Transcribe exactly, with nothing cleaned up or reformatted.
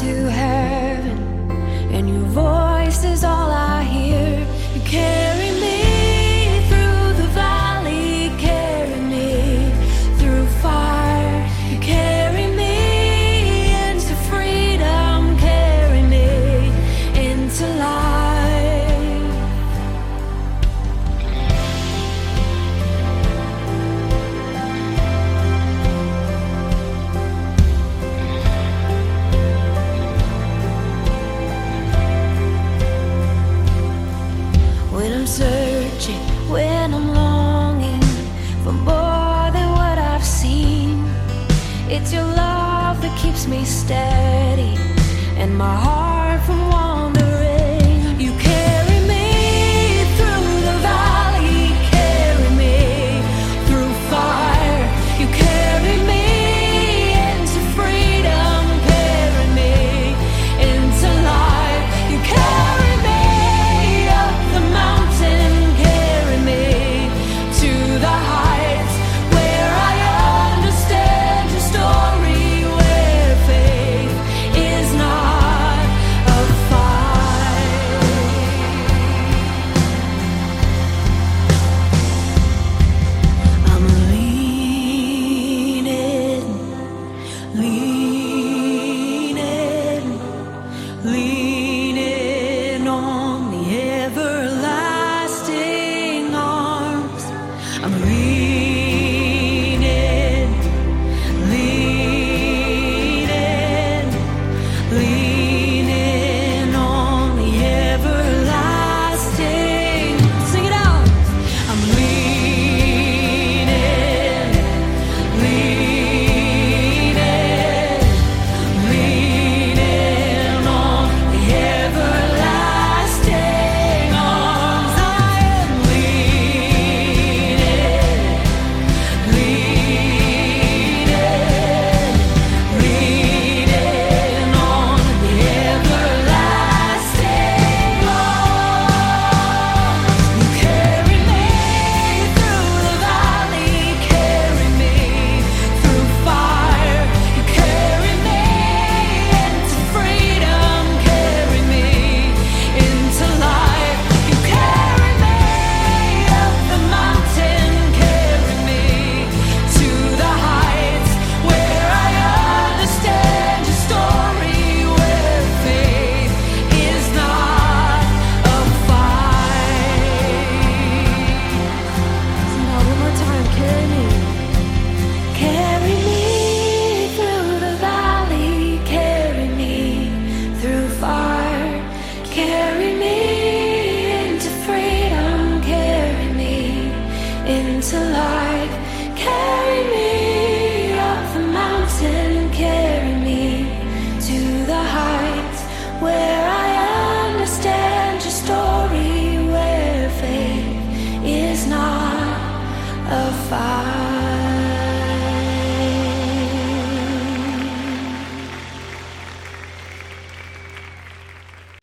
to heaven, and your voice is all I hear. You carry me through the valley, carry me through fire. You carry me into freedom, carry me into life. When I'm searching, when I'm longing for more than what I've seen, it's your love that keeps me steady and my heart from wandering. You carry me through the valley, carry me through fire. You carry me into freedom, carry me into life. You carry me up the mountain, carry me to the heights where I understand your story, where faith is not a fight. I'm leaning, leaning, leaning on the everlasting arms. I'm leaning, leaning, leaning on the everlasting. Sing it out. I'm leaning, leaning, leaning on the everlasting arms. I am leaning, leaning, leaning on the everlasting arms. You carry me through the valley, carry me through fire. You carry me into freedom, carry me into life. You carry me up the mountain, carry me to the heights where I understand your story, where faith is not a fight. Sing that one more time. Carry me. Carry me through the valley, carry me through fire. Carry me into freedom, carry me into life.